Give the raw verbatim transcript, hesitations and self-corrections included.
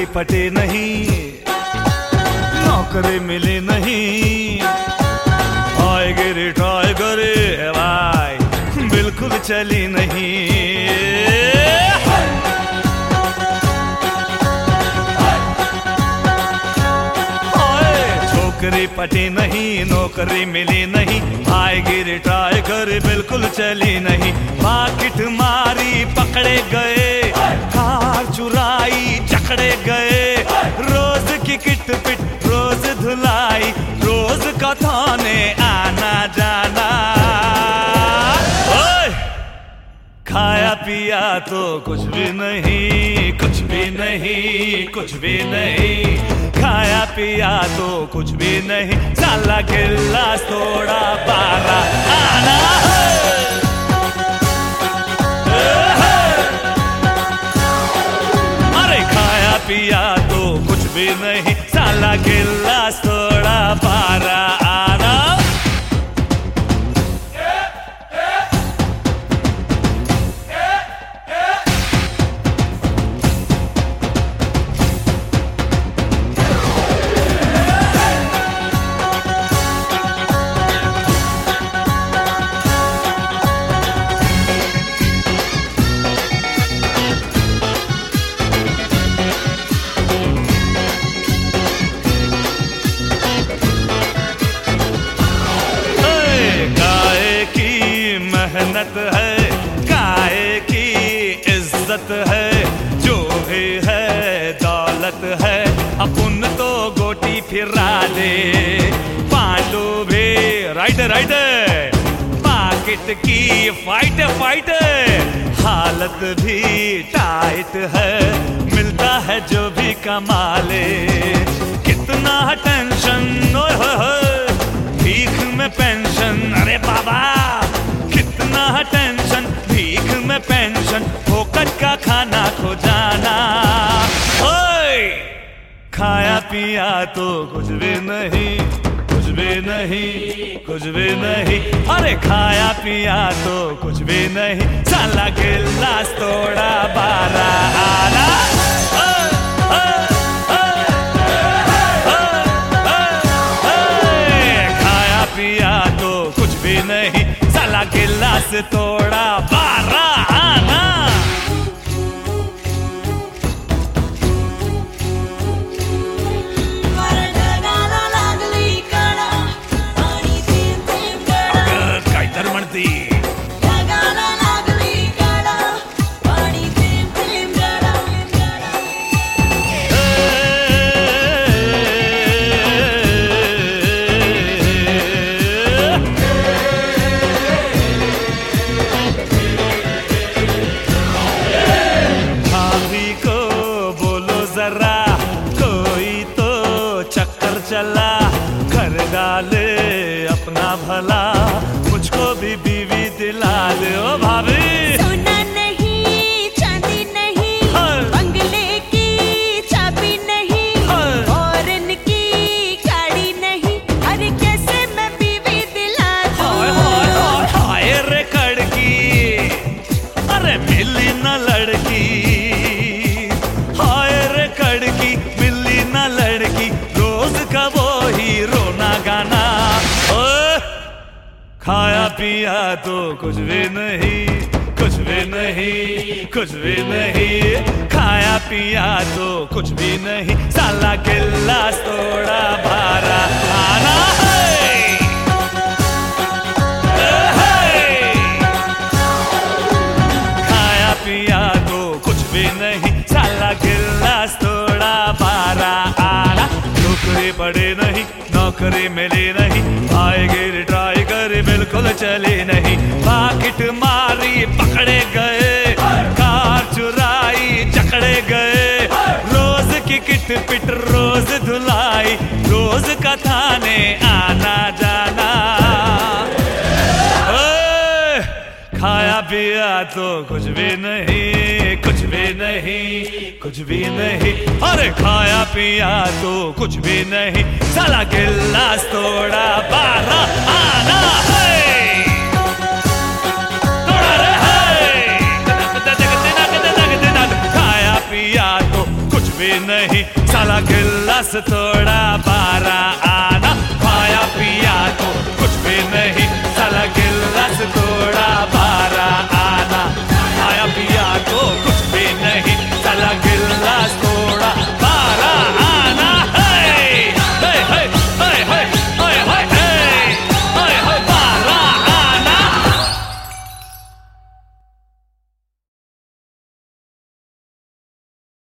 पटे नहीं, नौकरी मिली नहीं, आएगी रिटायर करे भाई बिल्कुल चली नहीं। छोकरी पटी नहीं, नौकरी मिली नहीं, आएगी रिटायर कर बिल्कुल चली नहीं। पाकिट मारी पकड़े गए, कार चुराई जकड़े गए, रोज की किट पिट रोज धुलाई, रोज का थाने आना जाना। ओए! खाया पिया तो कुछ भी नहीं, कुछ भी नहीं, कुछ भी नहीं, खाया पिया तो कुछ भी नहीं, साला गिलास थोड़ा बारा आना। अरे खाया पिया तो कुछ भी नहीं, साला गिलास थोड़ा बारा आना। मेहनत है, काय की इज्जत है, जो भी है दौलत है, अपन तो गोटी फिरा दे। पांडू भी राइट राइट, पाकिट की फाइट फाइट, हालत भी टाइट है, मिलता है जो भी कमा ले। कितना टेंशन, भीख में पेंशन, अरे बाबा कितना टेंशन, भीख में पेंशन, फोकट का खाना खो जाना। ओए! खाया पिया तो कुछ भी नहीं, कुछ भी नहीं, कुछ भी नहीं, अरे खाया पिया तो कुछ भी नहीं, साला गिलास थोड़ा बारा आना। खाया पिया तो कुछ भी नहीं, साला गिलास थोड़ा बारा आना। काय तर म्हणती कोई तो चक्कर चला, कर डाले अपना भला, मुझको भी बीवी दिला दे। ओ भाभी सोना नहीं, चांदी नहीं, बंगले की चाबी नहीं, फॉरेन की गाड़ी नहीं, अरे कैसे मैं बीवी दिला दूं? हाय हाय हाय हाय रे कड़की, अरे मिली न लड़की, हाय रे कड़की मिली न लड़की, रोज का वो ही रोना गाना। ओए! खाया पिया तो कुछ भी नहीं, कुछ भी नहीं, कुछ भी नहीं, खाया पिया तो कुछ भी नहीं, साला गिलास थोड़ा बारा आना। खाया पिया तो कुछ भी नहीं, साला गिलास थोड़ा बारा आना। नौकरी पड़े नहीं, नौकरी मिली नहीं, आएगी रिटायर कर बिल्कुल चली नहीं। पाकिट मारी पकड़े गए, कार चुराई जकड़े गए, रोज की किट पिट रोज धुलाई, रोज का थाने आना जाना। ओए! खाया पिया तो कुछ भी नहीं, कुछ भी नहीं, कुछ भी नहीं, अरे खाया पिया तो कुछ भी नहीं, साला गिलास थोड़ा बारा आना। खाया पिया तो कुछ भी नहीं, गिलास तोड़ा बारह